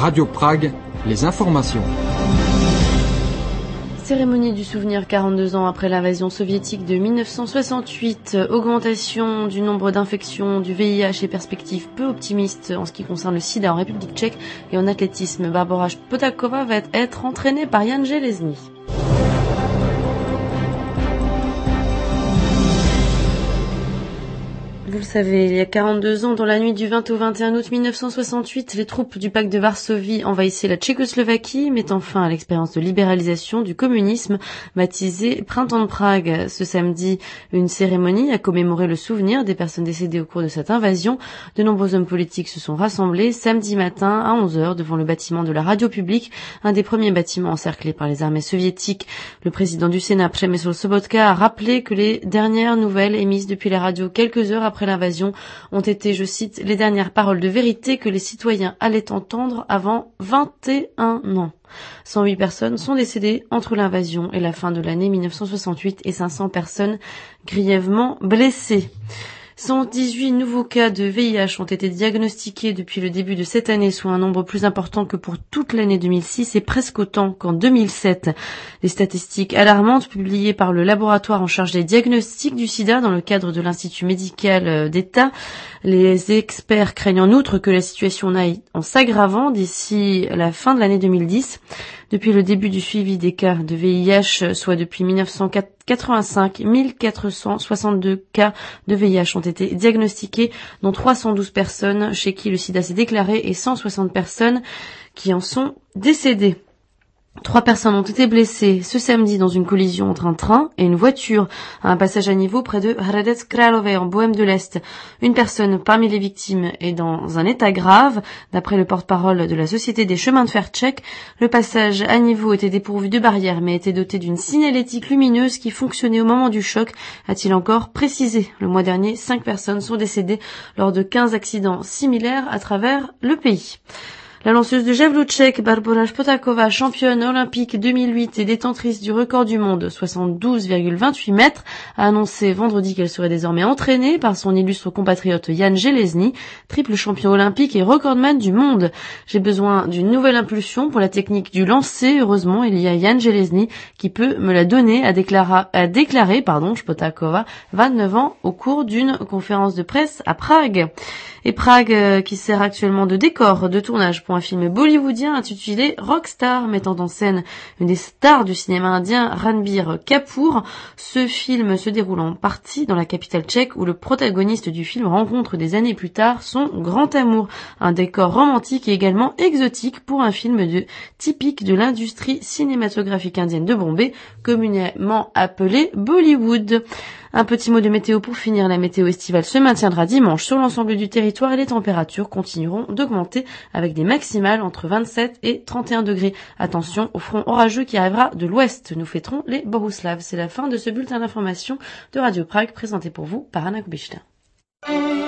Radio Prague, les informations. Cérémonie du souvenir 42 ans après l'invasion soviétique de 1968. Augmentation du nombre d'infections du VIH et perspectives peu optimistes en ce qui concerne le sida en République tchèque. Et en athlétisme, Barbora Špotáková va être entraînée par Jan Železný. Vous le savez, il y a 42 ans, dans la nuit du 20 au 21 août 1968, les troupes du pacte de Varsovie envahissaient la Tchécoslovaquie, mettant fin à l'expérience de libéralisation du communisme, baptisée Printemps de Prague. Ce samedi, une cérémonie a commémoré le souvenir des personnes décédées au cours de cette invasion. De nombreux hommes politiques se sont rassemblés samedi matin à 11h devant le bâtiment de la radio publique, un des premiers bâtiments encerclés par les armées soviétiques. Le président du Sénat, Přemysl Sobotka, a rappelé que les dernières nouvelles émises depuis la radio quelques heures après l'invasion ont été, je cite, les dernières paroles de vérité que les citoyens allaient entendre avant 21 ans. 108 personnes sont décédées entre l'invasion et la fin de l'année 1968 et 500 personnes grièvement blessées. 118 nouveaux cas de VIH ont été diagnostiqués depuis le début de cette année, soit un nombre plus important que pour toute l'année 2006 et presque autant qu'en 2007. Les statistiques alarmantes publiées par le laboratoire en charge des diagnostics du sida dans le cadre de l'Institut médical d'État. Les experts craignent en outre que la situation n'aille en s'aggravant d'ici la fin de l'année 2010. Depuis le début du suivi des cas de VIH, soit depuis 1985, 1462 cas de VIH ont été diagnostiqués, dont 312 personnes chez qui le sida s'est déclaré et 160 personnes qui en sont décédées. 3 personnes ont été blessées ce samedi dans une collision entre un train et une voiture à un passage à niveau près de Hradec Králové en Bohême de l'Est. Une personne parmi les victimes est dans un état grave. D'après le porte-parole de la Société des chemins de fer tchèque, le passage à niveau était dépourvu de barrières mais était doté d'une signalétique lumineuse qui fonctionnait au moment du choc, a-t-il encore précisé. Le mois dernier, 5 personnes sont décédées lors de 15 accidents similaires à travers le pays. La lanceuse de javelot tchèque Barbora Špotáková, championne olympique 2008 et détentrice du record du monde 72,28 mètres, a annoncé vendredi qu'elle serait désormais entraînée par son illustre compatriote Jan Železný, triple champion olympique et recordman du monde. J'ai besoin d'une nouvelle impulsion pour la technique du lancer. Heureusement, il y a Jan Železný qui peut me la donner, a déclaré Špotáková, 29 ans, au cours d'une conférence de presse à Prague. Et Prague qui sert actuellement de décor de tournage pour un film bollywoodien intitulé Rockstar, mettant en scène une des stars du cinéma indien, Ranbir Kapoor. Ce film se déroule en partie dans la capitale tchèque où le protagoniste du film rencontre des années plus tard son grand amour. Un décor romantique et également exotique pour un film typique de l'industrie cinématographique indienne de Bombay, communément appelé Bollywood. Un petit mot de météo pour finir. La météo estivale se maintiendra dimanche sur l'ensemble du territoire et les températures continueront d'augmenter avec des maximales entre 27 et 31 degrés. Attention au front orageux qui arrivera de l'ouest. Nous fêterons les Bohuslav. C'est la fin de ce bulletin d'information de Radio Prague présenté pour vous par Anna Kubishta.